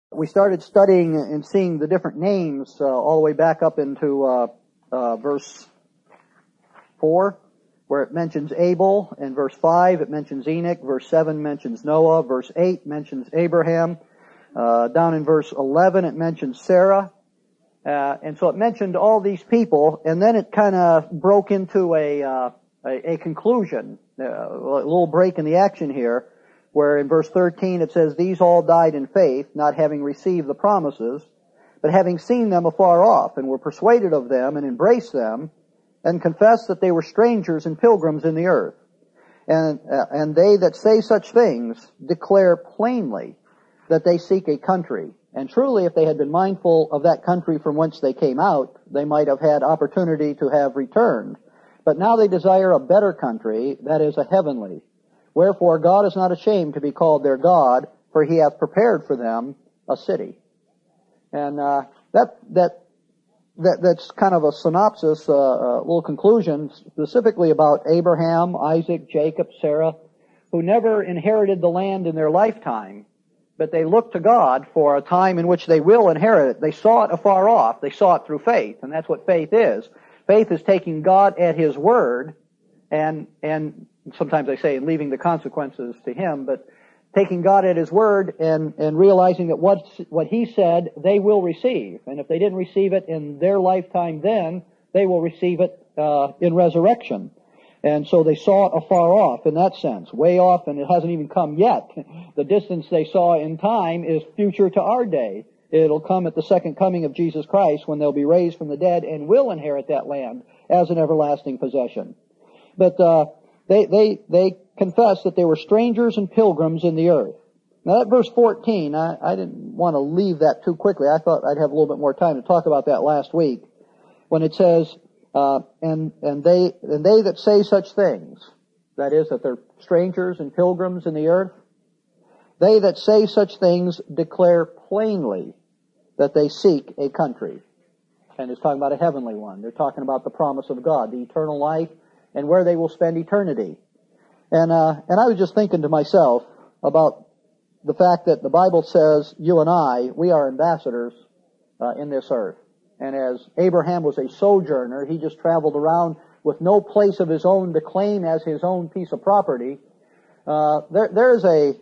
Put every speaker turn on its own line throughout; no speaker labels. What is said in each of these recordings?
We started studying and seeing the different names all the way back up into verse 4, where it mentions Abel. In verse 5, it mentions Enoch. Verse 7 mentions Noah. Verse 8 mentions Abraham. Down in verse 11, it mentions Sarah. And so it mentioned all these people, and then it kind of broke into a conclusion, a little break in the action here, where in verse 13 it says, "These all died in faith, not having received the promises, but having seen them afar off, and were persuaded of them, and embraced them, and confessed that they were strangers and pilgrims in the earth. And they that say such things declare plainly that they seek a country. And truly, if they had been mindful of that country from whence they came out, they might have had opportunity to have returned. But now they desire a better country, that is, a heavenly. Wherefore God is not ashamed to be called their God, for he hath prepared for them a city." And that's kind of a synopsis, a little conclusion, specifically about Abraham, Isaac, Jacob, Sarah, who never inherited the land in their lifetime, but they looked to God for a time in which they will inherit it. They saw it afar off. They saw it through faith, and that's what faith is. Faith is taking God at His word, and sometimes I say leaving the consequences to Him, but taking God at His word and realizing that what He said they will receive. And if they didn't receive it in their lifetime then, they will receive it in resurrection. And so they saw it afar off in that sense, way off, and it hasn't even come yet. The distance they saw in time is future to our day. It'll come at the second coming of Jesus Christ when they'll be raised from the dead and will inherit that land as an everlasting possession. But they confessed that they were strangers and pilgrims in the earth. Now that verse 14, I didn't want to leave that too quickly. I thought I'd have a little bit more time to talk about that last week. When it says, and they that say such things, that is, that they're strangers and pilgrims in the earth, they that say such things declare plainly that they seek a country. And it's talking about a heavenly one. They're talking about the promise of God, the eternal life, and where they will spend eternity. And I was just thinking to myself about the fact that the Bible says, you and I, we are ambassadors in this earth. And as Abraham was a sojourner, he just traveled around with no place of his own to claim as his own piece of property. There's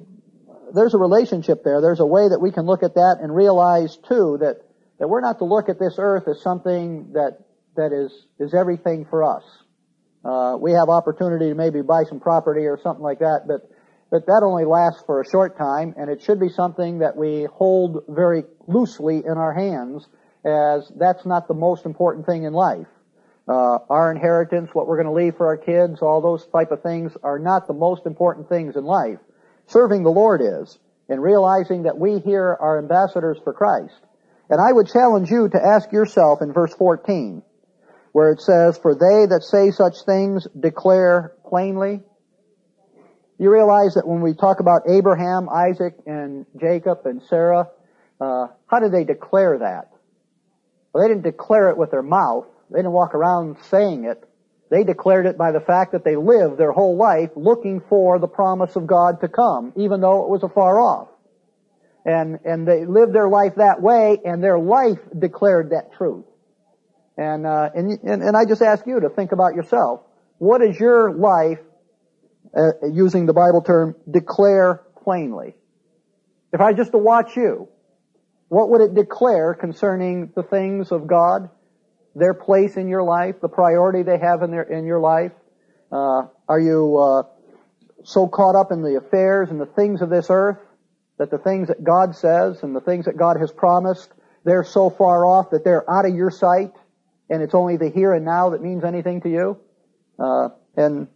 a relationship there. There's a way that we can look at that and realize, too, that we're not to look at this earth as something that is everything for us. We have opportunity to maybe buy some property or something like that, but that only lasts for a short time, and it should be something that we hold very loosely in our hands, as that's not the most important thing in life. Our inheritance, what we're going to leave for our kids, all those type of things are not the most important things in life. Serving the Lord is, and realizing that we here are ambassadors for Christ. And I would challenge you to ask yourself in verse 14, where it says, "For they that say such things declare plainly." You realize that when we talk about Abraham, Isaac, and Jacob, and Sarah, how did they declare that? Well, they didn't declare it with their mouth. They didn't walk around saying it. They declared it by the fact that they lived their whole life looking for the promise of God to come, even though it was afar off. And they lived their life that way, and their life declared that truth. And I just ask you to think about yourself. What is your life, using the Bible term, declare plainly? If I just to watch you, what would it declare concerning the things of God, their place in your life, the priority they have in your life? Are you so caught up in the affairs and the things of this earth that the things that God says and the things that God has promised, they're so far off that they're out of your sight, and it's only the here and now that means anything to you? And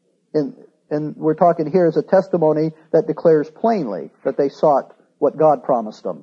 we're talking here as a testimony that declares plainly that they sought what God promised them.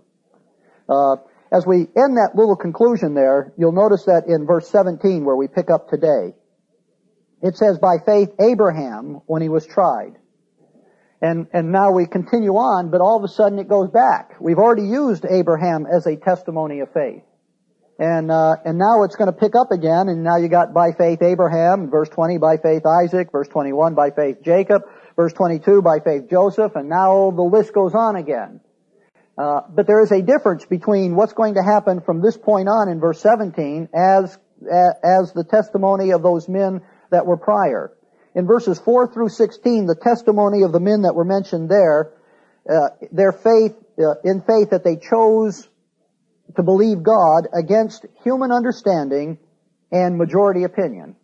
As we end that little conclusion there, you'll notice that in verse 17 where we pick up today, it says, "By faith Abraham, when he was tried." And now we continue on, but all of a sudden it goes back. We've already used Abraham as a testimony of faith. And now it's going to pick up again, and now you got by faith Abraham, verse 20, by faith Isaac, verse 21, by faith Jacob, verse 22, by faith Joseph, and now the list goes on again. But there is a difference between what's going to happen from this point on in verse 17 as the testimony of those men that were prior. In verses 4 through 16, the testimony of the men that were mentioned there, their faith, in faith that they chose to believe God against human understanding and majority opinion.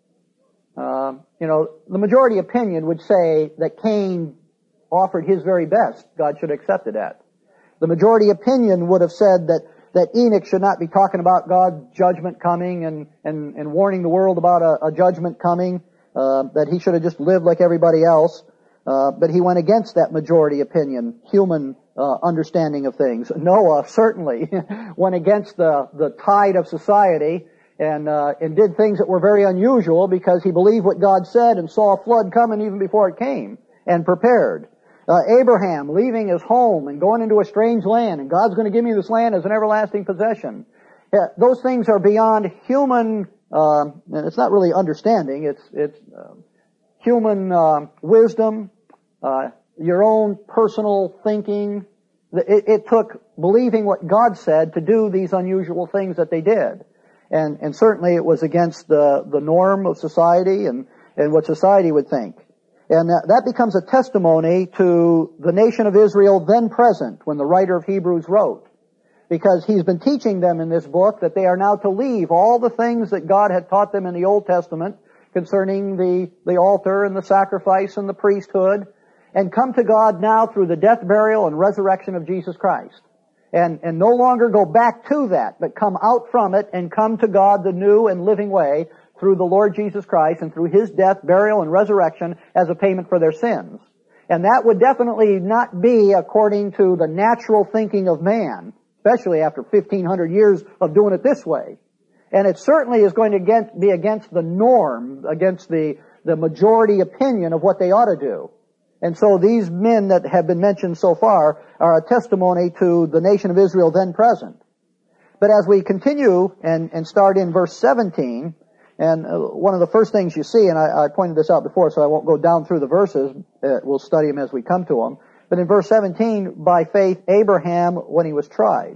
The majority opinion would say that Cain offered his very best. God should have accepted that. The majority opinion would have said that Enoch should not be talking about God's judgment coming and warning the world about a judgment coming, that he should have just lived like everybody else. But he went against that majority opinion, human understanding of things. Noah certainly went against the tide of society and did things that were very unusual because he believed what God said and saw a flood coming even before it came and prepared. Abraham leaving his home and going into a strange land, and God's going to give me this land as an everlasting possession. Those things are beyond human, it's not really understanding, it's human wisdom, your own personal thinking. It took believing what God said to do these unusual things that they did. And certainly it was against the norm of society and what society would think. And that becomes a testimony to the nation of Israel then present when the writer of Hebrews wrote. Because he's been teaching them in this book that they are now to leave all the things that God had taught them in the Old Testament concerning the altar and the sacrifice and the priesthood, and come to God now through the death, burial, and resurrection of Jesus Christ. And no longer go back to that, but come out from it and come to God the new and living way through the Lord Jesus Christ and through His death, burial, and resurrection as a payment for their sins. And that would definitely not be according to the natural thinking of man, especially after 1,500 years of doing it this way. And it certainly is going to be against the norm, against the majority opinion of what they ought to do. And so these men that have been mentioned so far are a testimony to the nation of Israel then present. But as we continue and start in verse 17, and one of the first things you see, and I pointed this out before, so I won't go down through the verses. We'll study them as we come to them. But in verse 17, by faith, Abraham, when he was tried.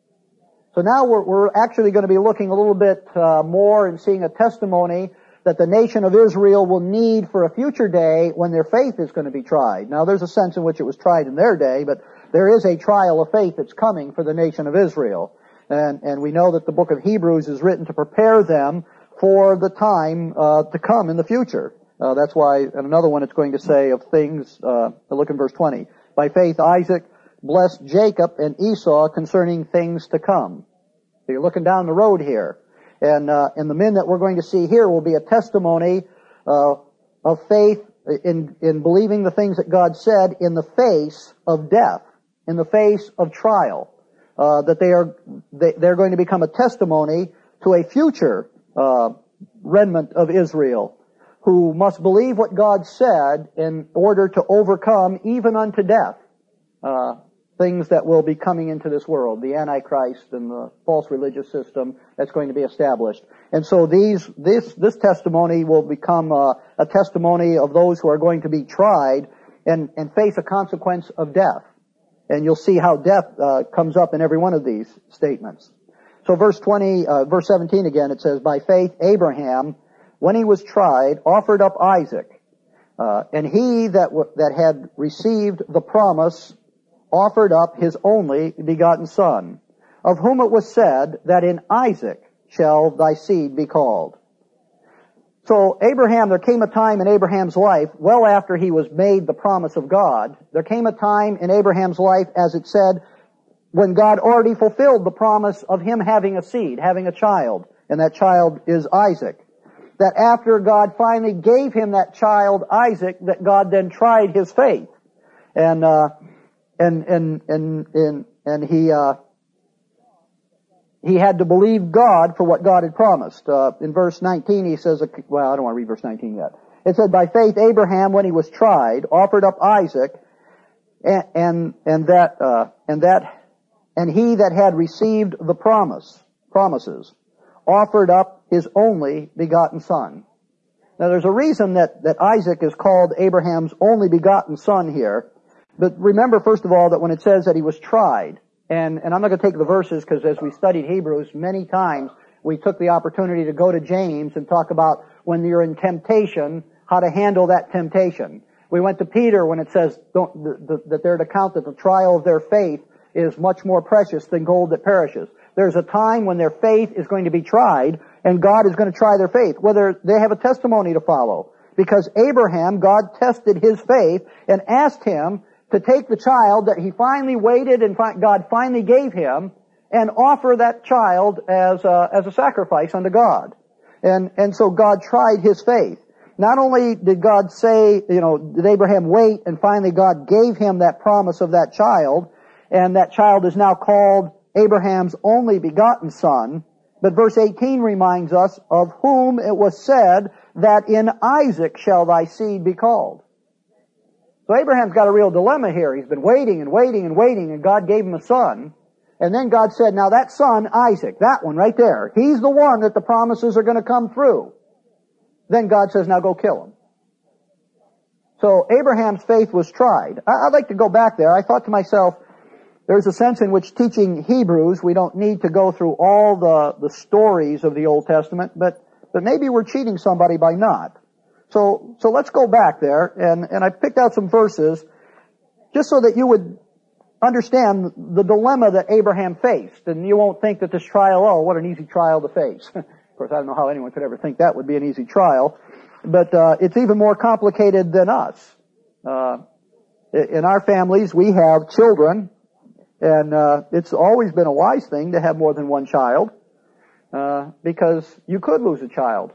So now we're actually going to be looking a little bit more and seeing a testimony that the nation of Israel will need for a future day when their faith is going to be tried. Now there's a sense in which it was tried in their day, but there is a trial of faith that's coming for the nation of Israel. And we know that the book of Hebrews is written to prepare them for the time to come in the future. That's why, and another one it's going to say of things, look in verse 20. By faith Isaac blessed Jacob and Esau concerning things to come. So you're looking down the road here. And the men that we're going to see here will be a testimony of faith in believing the things that God said in the face of death, in the face of trial. That they're going to become a testimony to a future remnant of Israel who must believe what God said in order to overcome even unto death things that will be coming into this world, the Antichrist and the false religious system that's going to be established. And so this testimony will become a testimony of those who are going to be tried and face a consequence of death. And you'll see how death comes up in every one of these statements. So verse 17 again, it says, by faith Abraham, when he was tried, offered up Isaac. And he that had received the promise offered up his only begotten son, of whom it was said that in Isaac shall thy seed be called. So Abraham, there came a time in Abraham's life, well after he was made the promise of God, there came a time in Abraham's life, as it said, when God already fulfilled the promise of him having a seed, having a child, and that child is Isaac. That after God finally gave him that child, Isaac, that God then tried his faith. And he had to believe God for what God had promised. In verse 19 he says, well, I don't want to read verse 19 yet. It said, by faith Abraham, when he was tried, offered up Isaac, and he that had received the promises, offered up his only begotten son. Now there's a reason that Isaac is called Abraham's only begotten son here. But remember, first of all, that when it says that he was tried, and I'm not going to take the verses because as we studied Hebrews many times, we took the opportunity to go to James and talk about when you're in temptation, how to handle that temptation. We went to Peter when it says that they're to count that the trial of their faith is much more precious than gold that perishes. There's a time when their faith is going to be tried, and God is going to try their faith, whether they have a testimony to follow. Because Abraham, God tested his faith and asked him to take the child that he finally waited and God finally gave him and offer that child as a sacrifice unto God. And so God tried his faith. Not only did God say, did Abraham wait, and finally God gave him that promise of that child, and that child is now called Abraham's only begotten son, but verse 18 reminds us of whom it was said that in Isaac shall thy seed be called. So Abraham's got a real dilemma here. He's been waiting and waiting and waiting, and God gave him a son. And then God said, now that son, Isaac, that one right there, he's the one that the promises are going to come through. Then God says, now go kill him. So Abraham's faith was tried. I'd like to go back there. I thought to myself, there's a sense in which teaching Hebrews, we don't need to go through all the stories of the Old Testament, but maybe we're cheating somebody by not. So let's go back there, and I picked out some verses just so that you would understand the dilemma that Abraham faced, and you won't think that this trial, oh, what an easy trial to face. Of course, I don't know how anyone could ever think that would be an easy trial, but it's even more complicated than us. In our families, we have children, and it's always been a wise thing to have more than one child, because you could lose a child,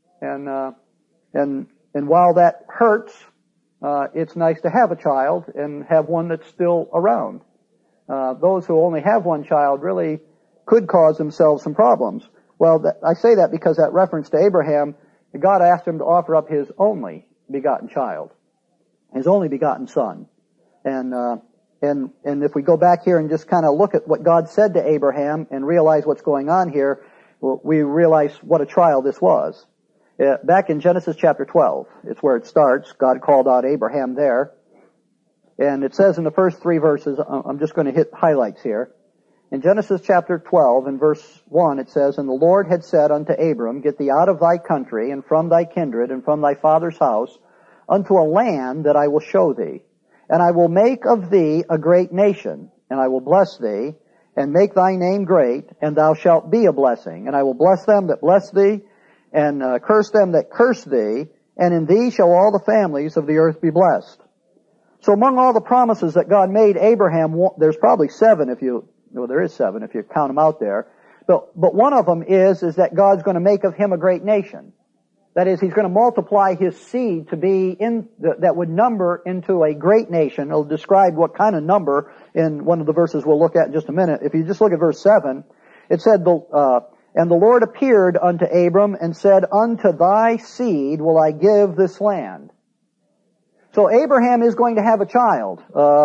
and while that hurts, it's nice to have a child and have one that's still around. Those who only have one child really could cause themselves some problems. Well, I say that because that reference to Abraham, God asked him to offer up his only begotten child, his only begotten son. And if we go back here and just kind of look at what God said to Abraham and realize what's going on here, we realize what a trial this was. Back in Genesis chapter 12, it's where it starts. God called out Abraham there. And it says in the first 3 verses, I'm just going to hit highlights here. In Genesis chapter 12, in verse 1, it says, And the Lord had said unto Abram, Get thee out of thy country, and from thy kindred, and from thy father's house, unto a land that I will show thee. And I will make of thee a great nation, and I will bless thee, and make thy name great, and thou shalt be a blessing. And I will bless them that bless thee, and curse them that curse thee, and in thee shall all the families of the earth be blessed. So among all the promises that God made Abraham, there's probably 7 there is 7 if you count them out there. But one of them is that God's going to make of him a great nation. That is, he's going to multiply his seed to be that would number into a great nation. It'll describe what kind of number in one of the verses we'll look at in just a minute. If you just look at verse 7, it said, And the Lord appeared unto Abram and said, Unto thy seed will I give this land. So Abraham is going to have a child.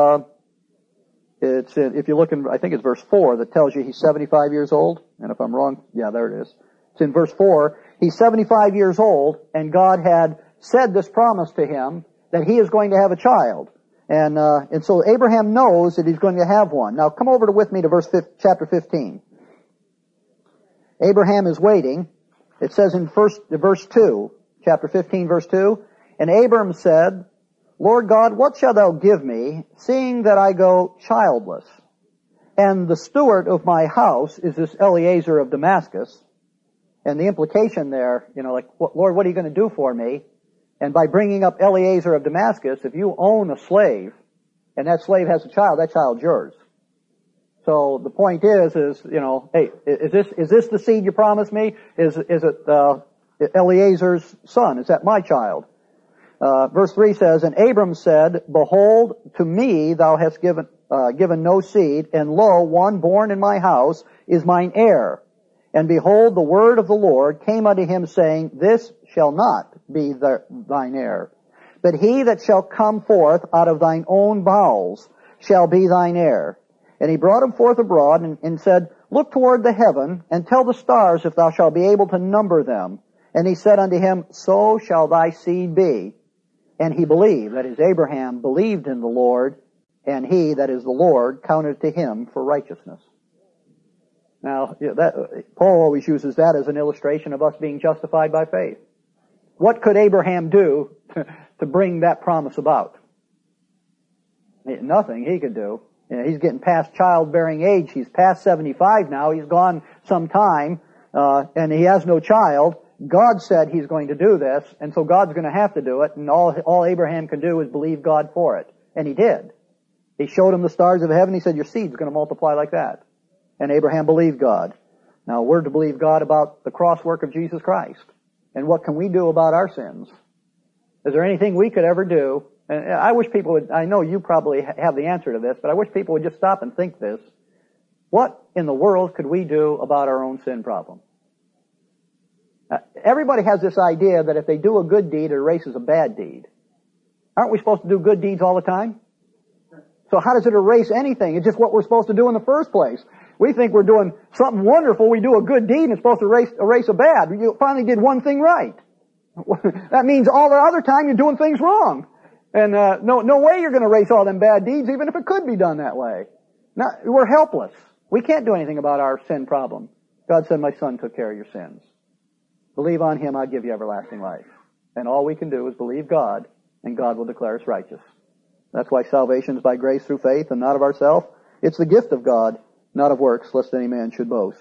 If you look in, I think it's verse 4 that tells you he's 75 years old. And if I'm wrong, yeah, there it is. It's in verse 4. He's 75 years old, and God had said this promise to him that he is going to have a child. And so Abraham knows that he's going to have one. Now come over with me to chapter 15. Abraham is waiting. It says in verse 2, chapter 15, verse 2, And Abram said, Lord God, what shalt thou give me, seeing that I go childless? And the steward of my house is this Eliezer of Damascus. And the implication there, Lord, what are you going to do for me? And by bringing up Eliezer of Damascus, if you own a slave, and that slave has a child, that child's yours. So the point is, hey, is this the seed you promised me? Is it Eliezer's son? Is that my child? Verse 3 says, And Abram said, Behold, to me thou hast given no seed, and lo, one born in my house is mine heir. And behold, the word of the Lord came unto him, saying, This shall not be thine heir, but he that shall come forth out of thine own bowels shall be thine heir. And he brought him forth abroad, and said, Look toward the heaven, and tell the stars if thou shalt be able to number them. And he said unto him, So shall thy seed be. And he believed, that is, Abraham believed in the Lord, and he, that is the Lord, counted to him for righteousness. Now, Paul always uses that as an illustration of us being justified by faith. What could Abraham do to bring that promise about? Nothing he could do. He's getting past childbearing age. He's past 75 now. He's gone some time, and he has no child. God said he's going to do this, and so God's going to have to do it, and all Abraham can do is believe God for it. And he did. He showed him the stars of heaven. He said, your seed's going to multiply like that. And Abraham believed God. Now, we're to believe God about the cross work of Jesus Christ. And what can we do about our sins? Is there anything we could ever do? And I wish people would, I know you probably have the answer to this, but I wish people would just stop and think this. What in the world could we do about our own sin problem? Everybody has this idea that if they do a good deed, it erases a bad deed. Aren't we supposed to do good deeds all the time? So how does it erase anything? It's just what we're supposed to do in the first place. We think we're doing something wonderful. We do a good deed and it's supposed to erase a bad. You finally did one thing right. That means all the other time you're doing things wrong. And no way you're going to erase all them bad deeds, even if it could be done that way. Now, we're helpless. We can't do anything about our sin problem. God said, my son took care of your sins. Believe on him, I'll give you everlasting life. And all we can do is believe God, and God will declare us righteous. That's why salvation is by grace through faith and not of ourselves. It's the gift of God, not of works, lest any man should boast.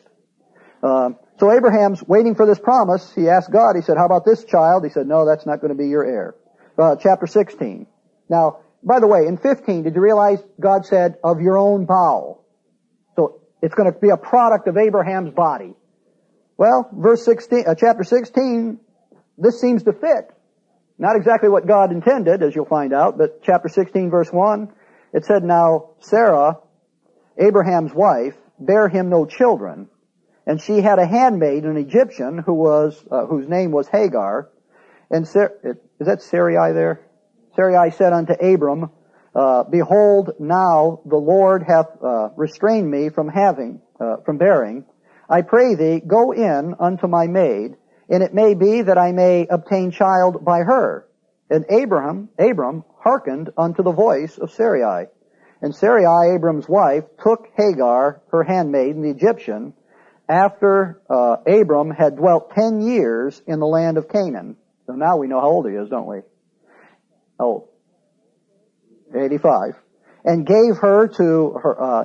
So Abraham's waiting for this promise. He asked God, he said, how about this child? He said, no, that's not going to be your heir. Chapter 16. Now, by the way, in 15, did you realize God said, of your own bowel? So it's going to be a product of Abraham's body. Well, chapter 16, this seems to fit. Not exactly what God intended, as you'll find out, but chapter 16, verse 1, it said, now Sarah, Abraham's wife, bare him no children, and she had a handmaid, an Egyptian, whose name was Hagar. And is that Sarai there? Sarai said unto Abram, behold, now the Lord hath restrained me from bearing. I pray thee, go in unto my maid, and it may be that I may obtain child by her. And Abram hearkened unto the voice of Sarai. And Sarai, Abram's wife, took Hagar, her handmaid, the Egyptian, after Abram had dwelt 10 years in the land of Canaan. So now we know how old he is, don't we? Oh, 85. And gave her to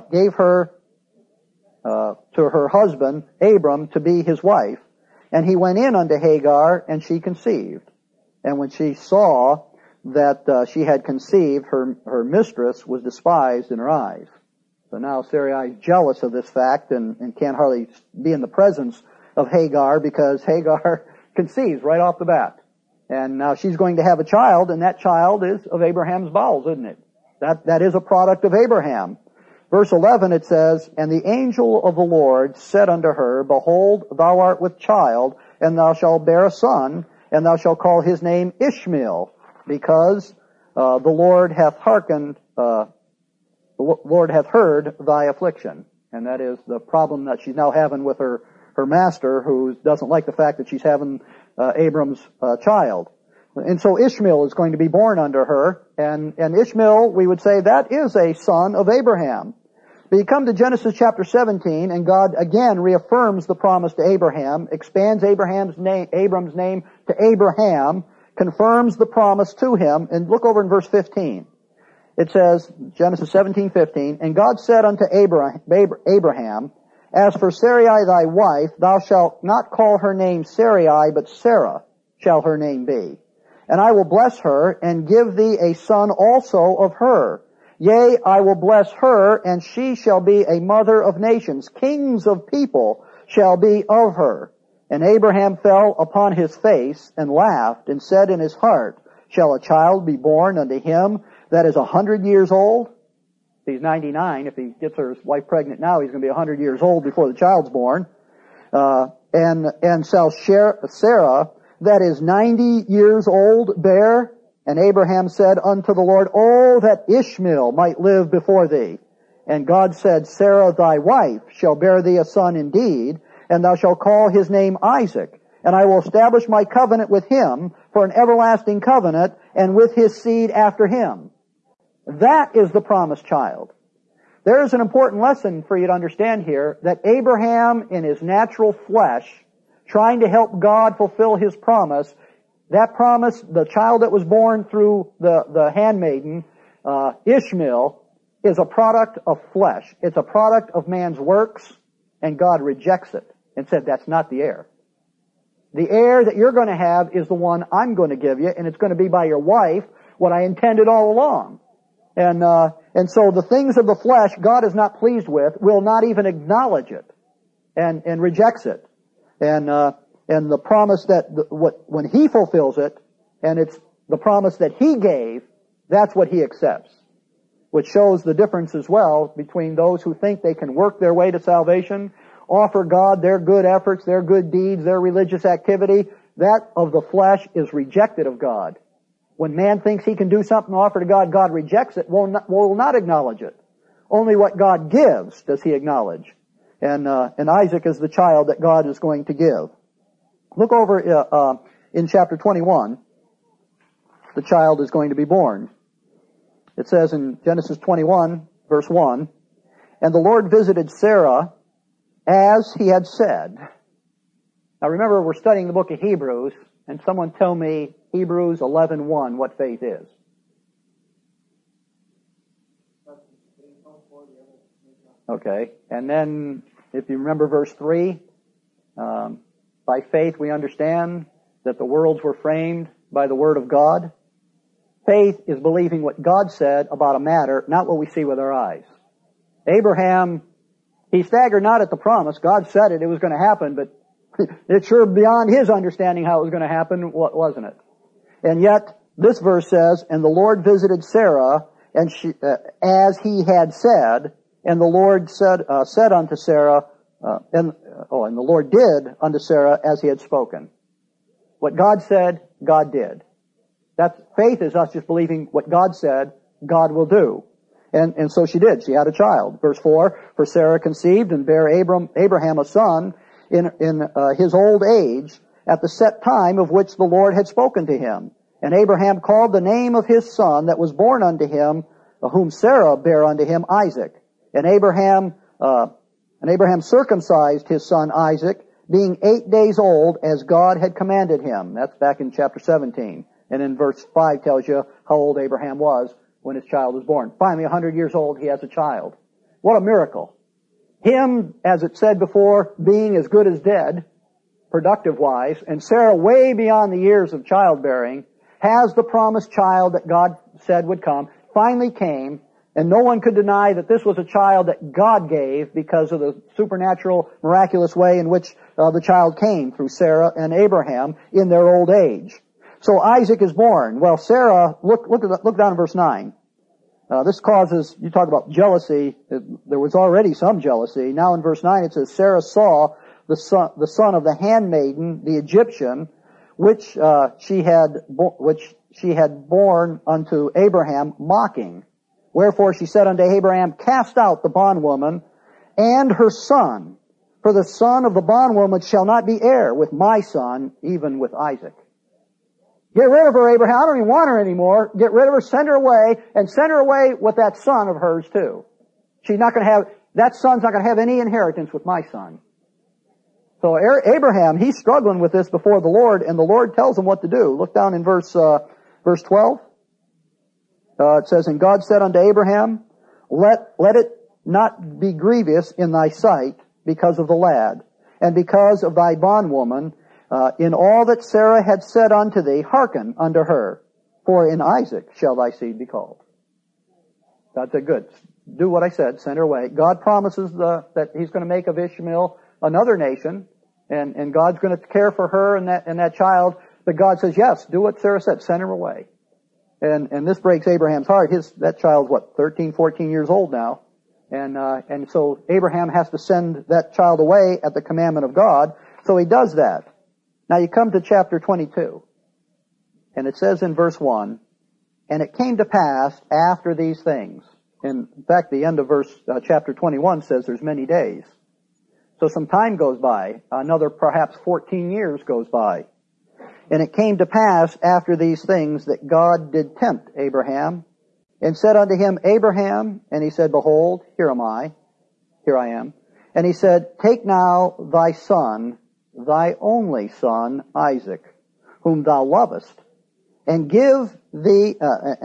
her husband, Abram, to be his wife. And he went in unto Hagar, and she conceived. And when she saw that she had conceived, her mistress was despised in her eyes. So now Sarai is jealous of this fact and can't hardly be in the presence of Hagar because Hagar conceives right off the bat. And now she's going to have a child, and that child is of Abraham's bowels, isn't it? That is a product of Abraham. Verse 11 it says, and the angel of the Lord said unto her, behold, thou art with child, and thou shalt bear a son, and thou shalt call his name Ishmael, because the Lord hath heard thy affliction. And that is the problem that she's now having with her master, who doesn't like the fact that she's having Abram's child. And so Ishmael is going to be born unto her, and Ishmael, we would say, that is a son of Abraham. But you come to Genesis chapter 17, and God again reaffirms the promise to Abraham, expands Abram's name to Abraham, confirms the promise to him, and look over in verse 15. It says, Genesis 17:15, and God said unto Abraham, as for Sarai thy wife, thou shalt not call her name Sarai, but Sarah shall her name be. And I will bless her, and give thee a son also of her. Yea, I will bless her, and she shall be a mother of nations. Kings of people shall be of her. And Abraham fell upon his face, and laughed, and said in his heart, shall a child be born unto him that is 100 years old? He's 99. If he gets his wife pregnant now, he's going to be 100 years old before the child's born. And shall Sarah, that is 90 years old, bear? And Abraham said unto the Lord, oh, that Ishmael might live before thee. And God said, Sarah thy wife shall bear thee a son indeed, and thou shalt call his name Isaac. And I will establish my covenant with him for an everlasting covenant, and with his seed after him. That is the promised child. There is an important lesson for you to understand here, that Abraham in his natural flesh, trying to help God fulfill His promise, that promise, the child that was born through the handmaiden, Ishmael, is a product of flesh. It's a product of man's works, and God rejects it and said, that's not the heir. The heir that you're going to have is the one I'm going to give you, and it's going to be by your wife, what I intended all along. And so the things of the flesh God is not pleased with, will not even acknowledge it, and rejects it. And the promise that when He fulfills it, and it's the promise that He gave, that's what He accepts. Which shows the difference as well between those who think they can work their way to salvation, offer God their good efforts, their good deeds, their religious activity. That of the flesh is rejected of God. When man thinks he can do something to offer to God, God rejects it, will not acknowledge it. Only what God gives does He acknowledge. And Isaac is the child that God is going to give. Look over in chapter 21. The child is going to be born. It says in Genesis 21, verse 1, "And the Lord visited Sarah as He had said." Now remember, we're studying the book of Hebrews, and someone tell me Hebrews 11:1, what faith is. Okay, and then if you remember verse 3, by faith we understand that the worlds were framed by the Word of God. Faith is believing what God said about a matter, not what we see with our eyes. Abraham, he staggered not at the promise. God said it was going to happen, but it's sure beyond his understanding how it was going to happen, wasn't it? And yet, this verse says, "And the Lord visited Sarah, and she, as He had said, and the Lord said unto Sarah, and the Lord did unto Sarah as He had spoken." What God said, God did. That's faith, is us just believing what God said, God will do. And so she did. She had a child. Verse 4, "For Sarah conceived and bare Abraham a son in his old age, at the set time of which the Lord had spoken to him. And Abraham called the name of his son that was born unto him, whom Sarah bare unto him, Isaac. And Abraham circumcised his son Isaac, being 8 days old, as God had commanded him." That's back in chapter 17. And in verse 5 tells you how old Abraham was when his child was born. Finally, 100 years old, he has a child. What a miracle. Him, as it said before, being as good as dead, productive-wise, and Sarah way beyond the years of childbearing, has the promised child that God said would come, finally came, and no one could deny that this was a child that God gave because of the supernatural, miraculous way in which the child came through Sarah and Abraham in their old age. So Isaac is born. Well, Sarah, look down in verse 9. This causes, you talk about jealousy, there was already some jealousy. Now in verse 9 it says, "Sarah saw the son of the handmaiden, the Egyptian, which she had born unto Abraham, mocking. Wherefore she said unto Abraham, Cast out the bondwoman and her son, for the son of the bondwoman shall not be heir with my son, even with Isaac." Get rid of her, Abraham. I don't even want her anymore. Get rid of her, send her away, and send her away with that son of hers too. That son's not going to have any inheritance with my son. So Abraham, he's struggling with this before the Lord, and the Lord tells him what to do. Look down in verse 12. It says, "And God said unto Abraham, Let it not be grievous in thy sight because of the lad, and because of thy bondwoman, in all that Sarah had said unto thee, hearken unto her, for in Isaac shall thy seed be called." God said, good. Do what I said, send her away. God promises that He's going to make of Ishmael another nation, and God's going to care for her and that child. But God says, yes, do what Sarah said, send her away. And this breaks Abraham's heart. That child's 13, 14 years old now. And so Abraham has to send that child away at the commandment of God. So he does that. Now you come to chapter 22, and it says in verse 1, "And it came to pass after these things." In fact, the end of chapter 21 says there's many days. So some time goes by. Another perhaps 14 years goes by. "And it came to pass after these things that God did tempt Abraham and said unto him, Abraham, and he said, Behold, here I am. And he said, Take now thy son, thy only son, Isaac, whom thou lovest, and get thee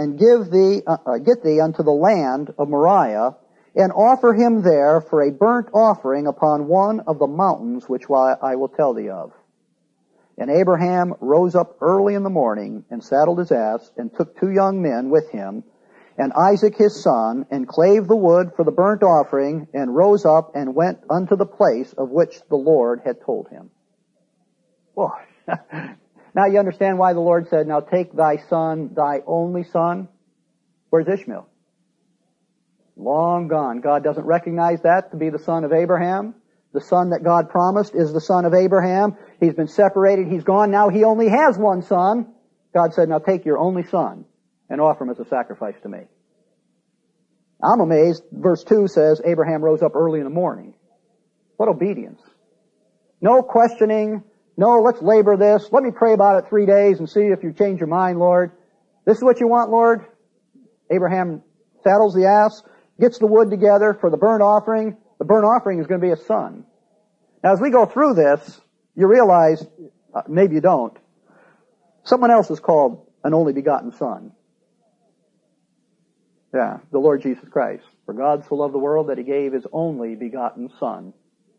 unto the land of Moriah, and offer him there for a burnt offering upon one of the mountains which I will tell thee of. And Abraham rose up early in the morning, and saddled his ass, and took 2 young men with him, and Isaac his son, and clave the wood for the burnt offering, and rose up and went unto the place of which the Lord had told him. Boy, now you understand why the Lord said, Now take thy son, thy only son. Where's Ishmael? Long gone. God doesn't recognize that to be the son of Abraham. The son that God promised is the son of Abraham. He's been separated. He's gone. Now he only has one son. God said, Now take your only son and offer him as a sacrifice to me. I'm amazed. Verse 2 says, Abraham rose up early in the morning. What obedience. No questioning. No, let's labor this. Let me pray about it 3 days and see if you change your mind, Lord. This is what you want, Lord? Abraham saddles the ass, gets the wood together for the burnt offering. The burnt offering is going to be a son. Now, as we go through this, you realize, maybe you don't, someone else is called an only begotten son. Yeah, the Lord Jesus Christ. For God so loved the world that He gave His only begotten Son.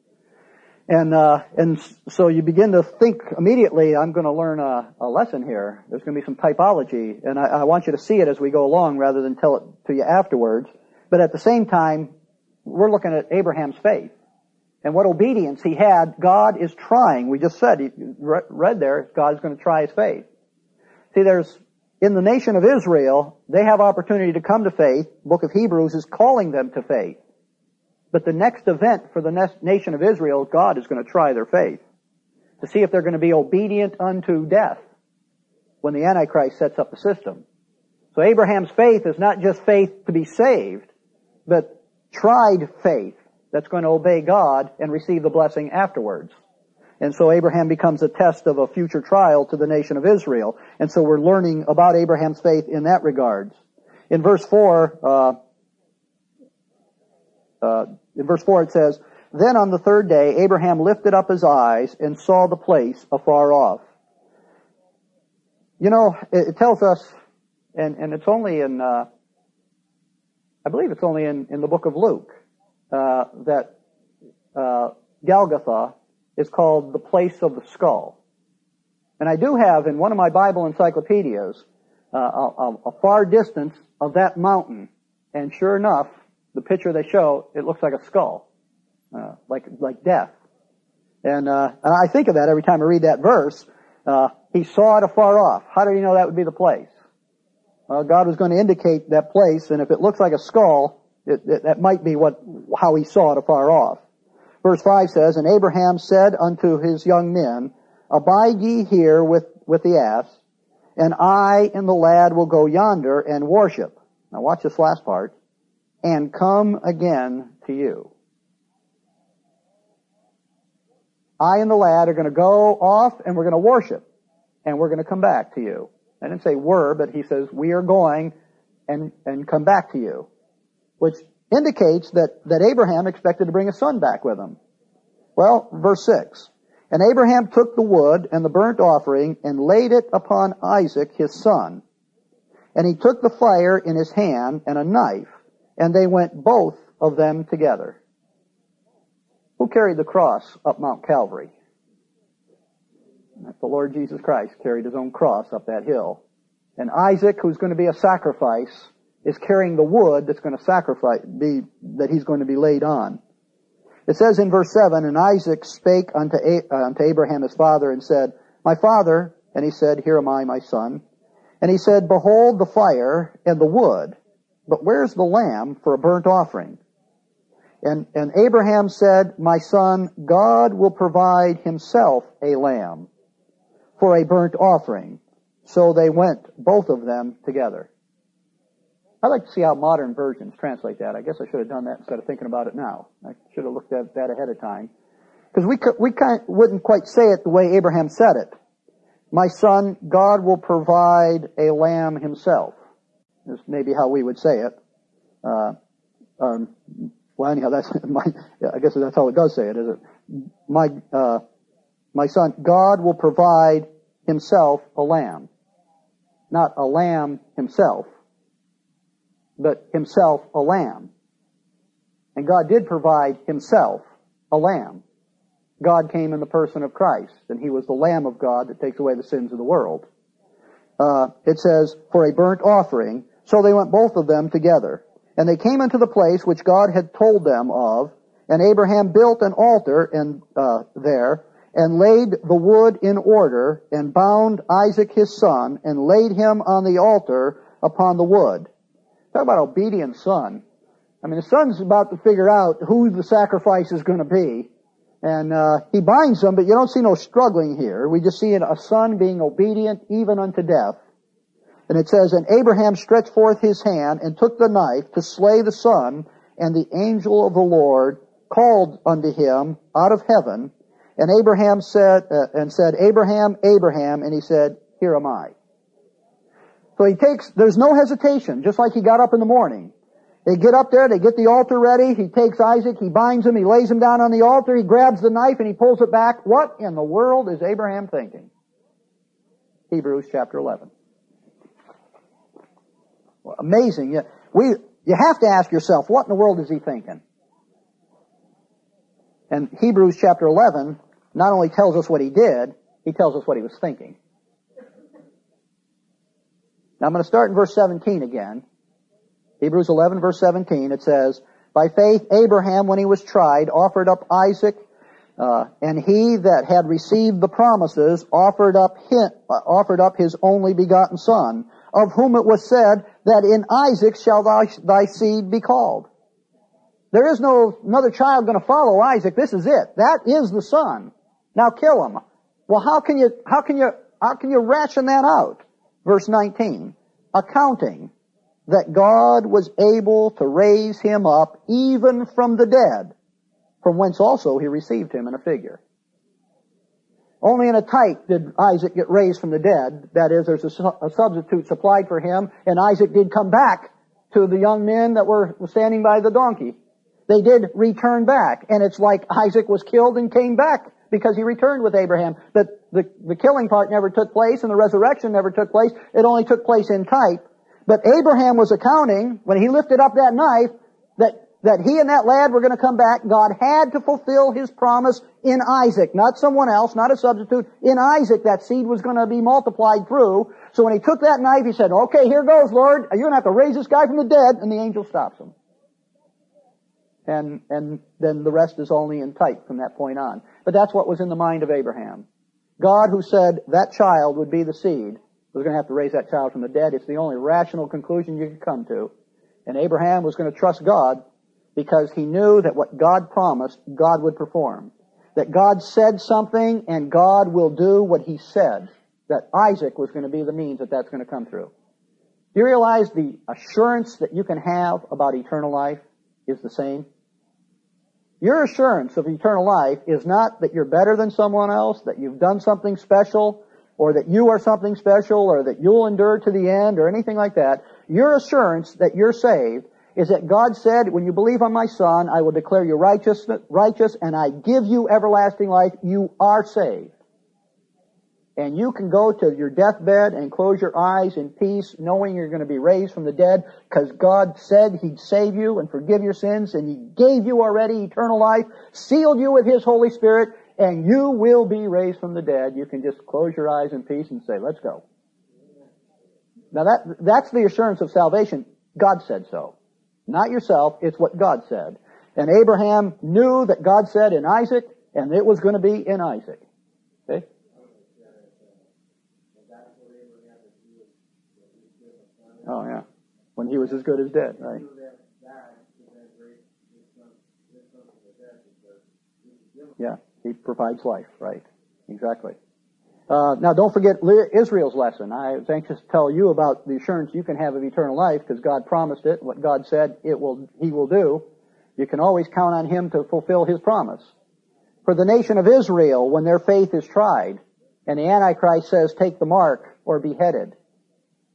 And so you begin to think immediately, I'm going to learn a lesson here. There's going to be some typology, and I want you to see it as we go along rather than tell it to you afterwards. But at the same time, we're looking at Abraham's faith. And what obedience he had, God is trying. We just said, read there, God's going to try his faith. See, in the nation of Israel, they have opportunity to come to faith. The book of Hebrews is calling them to faith. But the next event for the nation of Israel, God is going to try their faith to see if they're going to be obedient unto death when the Antichrist sets up the system. So Abraham's faith is not just faith to be saved, but tried faith that's going to obey God and receive the blessing afterwards. And so Abraham becomes a test of a future trial to the nation of Israel. And so we're learning about Abraham's faith in that regards. In verse 4, it says, Then on the 3rd day Abraham lifted up his eyes and saw the place afar off. You know, it tells us, and it's only in, I believe it's only in the book of Luke, that Golgotha is called the place of the skull. And I do have in one of my Bible encyclopedias a far distance of that mountain. And sure enough, the picture they show, it looks like a skull, like death. And I think of that every time I read that verse. He saw it afar off. How did he know that would be the place? God was going to indicate that place, and if it looks like a skull, that might be how he saw it afar off. Verse 5 says, And Abraham said unto his young men, Abide ye here with the ass, and I and the lad will go yonder and worship. Now watch this last part. And come again to you. I and the lad are going to go off and we're going to worship. And we're going to come back to you. I didn't say were, but he says we are going and come back to you. Which indicates that Abraham expected to bring a son back with him. Well, verse 6. And Abraham took the wood and the burnt offering and laid it upon Isaac his son. And he took the fire in his hand and a knife, and they went both of them together. Who carried the cross up Mount Calvary? The Lord Jesus Christ carried his own cross up that hill. And Isaac, who's going to be a sacrifice, is carrying the wood that's going to that he's going to be laid on. It says in verse 7, And Isaac spake unto Abraham his father and said, My father, and he said, Here am I, my son. And he said, Behold the fire and the wood, but where's the lamb for a burnt offering? And Abraham said, My son, God will provide himself a lamb for a burnt offering. So they went, both of them, together. I'd like to see how modern versions translate that. I guess I should have done that instead of thinking about it now. I should have looked at that ahead of time. Because we wouldn't quite say it the way Abraham said it. My son, God will provide a lamb himself. is maybe how we would say it. Well, anyhow, that's I guess that's how it does say it, is it? My son, God will provide himself a lamb. Not a lamb himself, but himself a lamb. And God did provide himself a lamb. God came in the person of Christ, and he was the Lamb of God that takes away the sins of the world. It says, for a burnt offering. So they went both of them together. And they came into the place which God had told them of, and Abraham built an altar there, and laid the wood in order, and bound Isaac his son, and laid him on the altar upon the wood. Talk about obedient son. I mean, the son's about to figure out who the sacrifice is going to be. And he binds them, but you don't see no struggling here. We just see a son being obedient even unto death. And it says, and Abraham stretched forth his hand and took the knife to slay the son, and the angel of the Lord called unto him out of heaven. And Abraham said, Abraham, Abraham, and he said, here am I. So there's no hesitation, just like he got up in the morning. They get up there, they get the altar ready, he takes Isaac, he binds him, he lays him down on the altar, he grabs the knife and he pulls it back. What in the world is Abraham thinking? Hebrews chapter 11. Well, amazing. You have to ask yourself, what in the world is he thinking? And Hebrews chapter 11 not only tells us what he did, he tells us what he was thinking. Now I'm going to start in verse 17 again. Hebrews 11 verse 17, it says, by faith Abraham, when he was tried, offered up Isaac, and he that had received the promises offered up his only begotten son, of whom it was said that in Isaac shall thy seed be called. There is no another child going to follow Isaac. This is it. That is the son. Now kill him. Well, how can you ration that out? Verse 19, accounting that God was able to raise him up even from the dead, from whence also he received him in a figure. Only in a type did Isaac get raised from the dead. That is, there's a substitute supplied for him, and Isaac did come back to the young men that were standing by the donkey. They did return back, and it's like Isaac was killed and came back because he returned with Abraham. But the killing part never took place, and the resurrection never took place. It only took place in type. But Abraham was accounting, when he lifted up that knife, that he and that lad were going to come back. God had to fulfill his promise in Isaac, not someone else, not a substitute. In Isaac, that seed was going to be multiplied through. So when he took that knife, he said, okay, here goes, Lord. You're going to have to raise this guy from the dead. And the angel stops him. And then the rest is only in type from that point on. But that's what was in the mind of Abraham. God, who said that child would be the seed, was going to have to raise that child from the dead. It's the only rational conclusion you could come to. And Abraham was going to trust God because he knew that what God promised, God would perform. That God said something and God will do what he said. That Isaac was going to be the means that that's going to come through. Do you realize the assurance that you can have about eternal life is the same? Your assurance of eternal life is not that you're better than someone else, that you've done something special, or that you are something special, or that you'll endure to the end, or anything like that. Your assurance that you're saved is that God said, when you believe on my Son, I will declare you righteous, and I give you everlasting life. You are saved. And you can go to your deathbed and close your eyes in peace, knowing you're going to be raised from the dead, because God said he'd save you and forgive your sins, and he gave you already eternal life, sealed you with his Holy Spirit, and you will be raised from the dead. You can just close your eyes in peace and say, let's go. Now that's the assurance of salvation. God said so. Not yourself, it's what God said. And Abraham knew that God said in Isaac, and it was going to be in Isaac. Okay? Oh yeah. When he was as good as dead, right? Yeah. He provides life, right? Exactly. Now don't forget Israel's lesson. I was anxious to tell you about the assurance you can have of eternal life because God promised it. What God said He will do. You can always count on him to fulfill his promise. For the nation of Israel, when their faith is tried, and the Antichrist says, take the mark or be beheaded.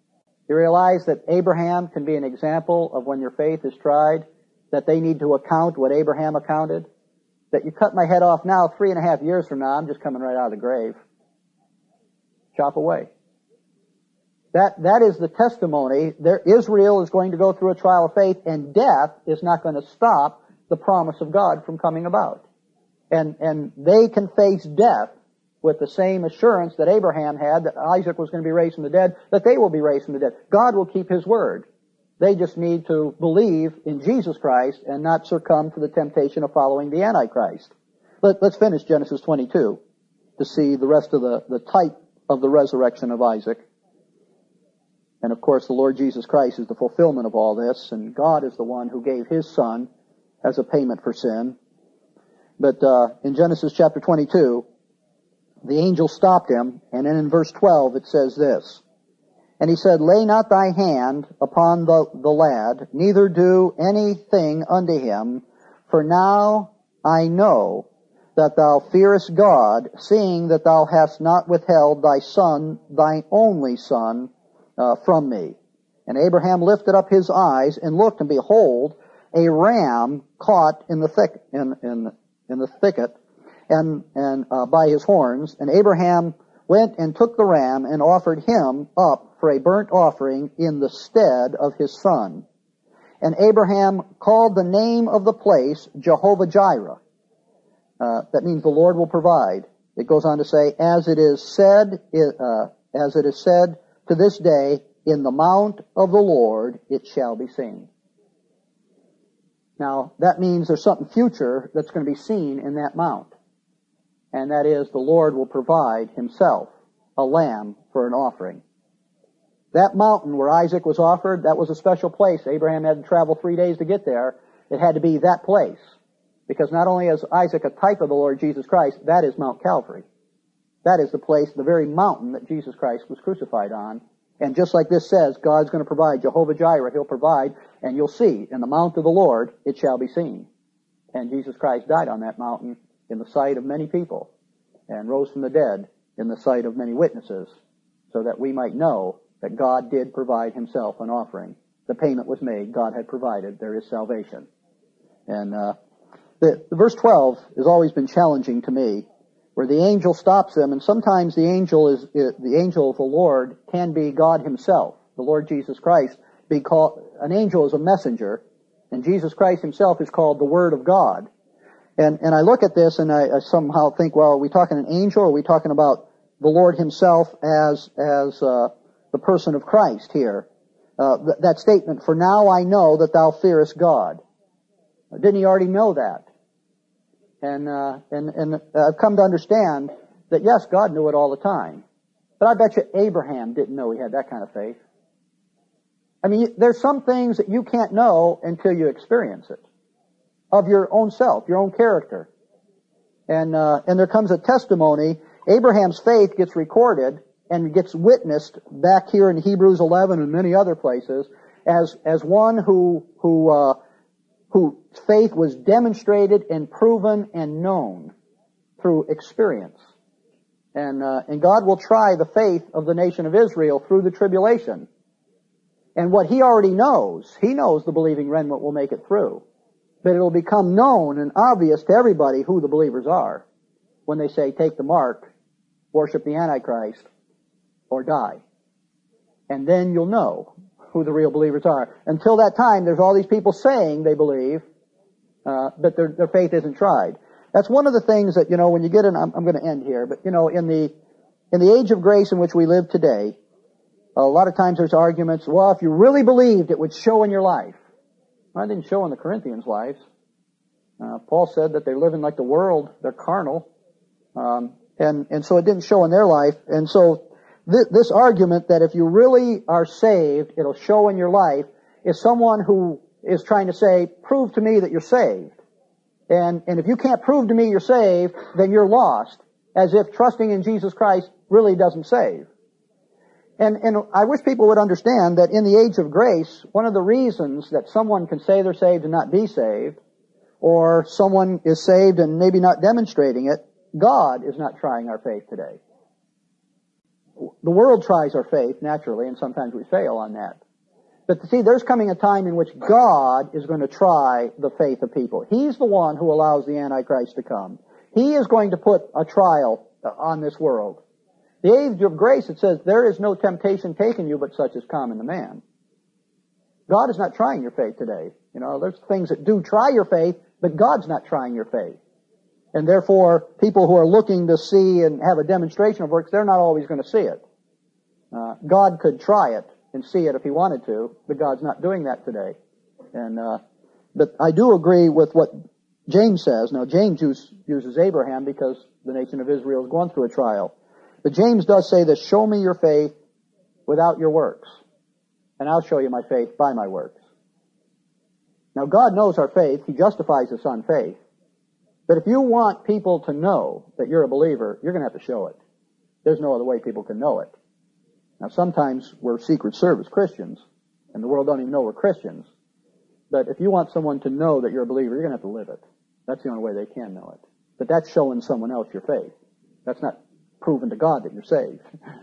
You realize that Abraham can be an example of when your faith is tried, that they need to account what Abraham accounted? That you cut my head off now, 3.5 years from now, I'm just coming right out of the grave. Chop away. That is the testimony. Israel is going to go through a trial of faith, and death is not going to stop the promise of God from coming about. And they can face death with the same assurance that Abraham had, that Isaac was going to be raised from the dead, that they will be raised from the dead. God will keep His word. They just need to believe in Jesus Christ and not succumb to the temptation of following the Antichrist. Let's finish Genesis 22 to see the rest of the type of the resurrection of Isaac. And of course, the Lord Jesus Christ is the fulfillment of all this, and God is the one who gave His Son as a payment for sin. But in Genesis chapter 22, the angel stopped him, and then in verse 12 it says this, "And he said, Lay not thy hand upon the lad, neither do anything unto him, for now I know that thou fearest God, seeing that thou hast not withheld thy son, thine only son, from me. And Abraham lifted up his eyes and looked, and behold, a ram caught in the thicket, and by his horns. And Abraham went and took the ram and offered him up for a burnt offering in the stead of his son. And Abraham called the name of the place Jehovah Jireh. That means the Lord will provide. It goes on to say, as it is said to this day, in the mount of the Lord it shall be seen. Now, that means there's something future that's going to be seen in that mount. And that is, the Lord will provide Himself a lamb for an offering. That mountain where Isaac was offered, that was a special place. Abraham had to travel 3 days to get there. It had to be that place. Because not only is Isaac a type of the Lord Jesus Christ, that is Mount Calvary. That is the place, the very mountain that Jesus Christ was crucified on. And just like this says, God's going to provide, Jehovah Jireh, He'll provide, and you'll see, in the mount of the Lord, it shall be seen. And Jesus Christ died on that mountain in the sight of many people, and rose from the dead in the sight of many witnesses, so that we might know that God did provide Himself an offering. The payment was made, God had provided, there is salvation. And the verse 12 has always been challenging to me, where the angel stops them, and sometimes the angel of the Lord can be God Himself. The Lord Jesus Christ an angel is a messenger, and Jesus Christ Himself is called the Word of God. And I look at this and I somehow think, well, are we talking an angel, or are we talking about the Lord Himself as the person of Christ here? That statement, for now I know that thou fearest God. Didn't He already know that? And I've come to understand that yes, God knew it all the time. But I bet you Abraham didn't know he had that kind of faith. I mean, there's some things that you can't know until you experience it. Of your own self, your own character. And there comes a testimony. Abraham's faith gets recorded and gets witnessed back here in Hebrews 11 and many other places as one whose faith was demonstrated and proven and known through experience. And God will try the faith of the nation of Israel through the tribulation. And what He already knows, He knows the believing remnant will make it through. But it will become known and obvious to everybody who the believers are when they say, take the mark, worship the Antichrist, or die. And then you'll know who the real believers are. Until that time, there's all these people saying they believe, but their faith isn't tried. That's one of the things that, when you get in, I'm going to end here, but, in the age of grace in which we live today, a lot of times there's arguments, well, if you really believed, it would show in your life. Well, it didn't show in the Corinthians' lives. Paul said that they're living like the world, they're carnal, and so it didn't show in their life. And so this argument that if you really are saved, it'll show in your life, is someone who is trying to say, prove to me that you're saved. And if you can't prove to me you're saved, then you're lost, as if trusting in Jesus Christ really doesn't save. And I wish people would understand that in the age of grace, one of the reasons that someone can say they're saved and not be saved, or someone is saved and maybe not demonstrating it, God is not trying our faith today. the world tries our faith, naturally, and sometimes we fail on that. But see, there's coming a time in which God is going to try the faith of people. He's the one who allows the Antichrist to come. He is going to put a trial on this world. The age of grace, it says, there is no temptation taken you but such as common to man. God is not trying your faith today. You know, there's things that do try your faith, but God's not trying your faith. And therefore, people who are looking to see and have a demonstration of works, they're not always going to see it. God could try it and see it if He wanted to, but God's not doing that today. But I do agree with what James says. Now, James uses Abraham because the nation of Israel is going through a trial. But James does say this, show me your faith without your works, and I'll show you my faith by my works. Now, God knows our faith. He justifies us on faith. But if you want people to know that you're a believer, you're going to have to show it. There's no other way people can know it. Now, sometimes we're Secret Service Christians, and the world don't even know we're Christians. But if you want someone to know that you're a believer, you're going to have to live it. That's the only way they can know it. But that's showing someone else your faith. That's not proving to God that you're saved.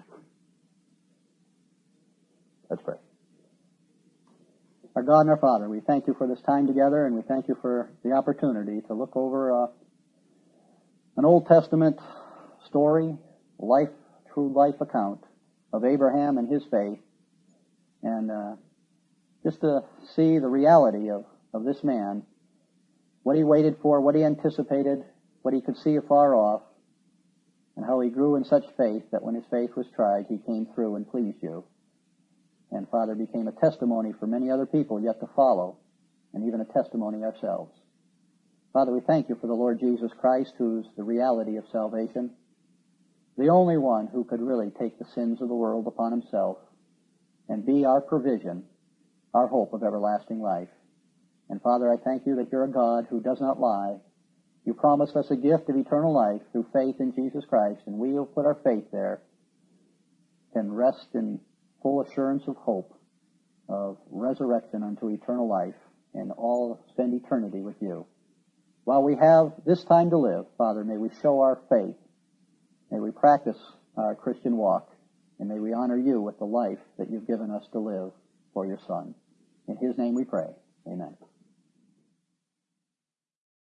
Let's pray. Our God and our Father, we thank you for this time together, and we thank you for the opportunity to look over an Old Testament story, true life account of Abraham and his faith, and just to see the reality of this man, what he waited for, what he anticipated, what he could see afar off, and how he grew in such faith that when his faith was tried, he came through and pleased you. And, Father, became a testimony for many other people yet to follow, and even a testimony ourselves. Father, we thank you for the Lord Jesus Christ, who's the reality of salvation, the only one who could really take the sins of the world upon himself and be our provision, our hope of everlasting life. And, Father, I thank you that you're a God who does not lie. You promised us a gift of eternal life through faith in Jesus Christ, and we will put our faith there and rest in full assurance of hope, of resurrection unto eternal life, and all spend eternity with you. While we have this time to live, Father, may we show our faith, may we practice our Christian walk, and may we honor you with the life that you've given us to live for your Son. In his name we pray. Amen.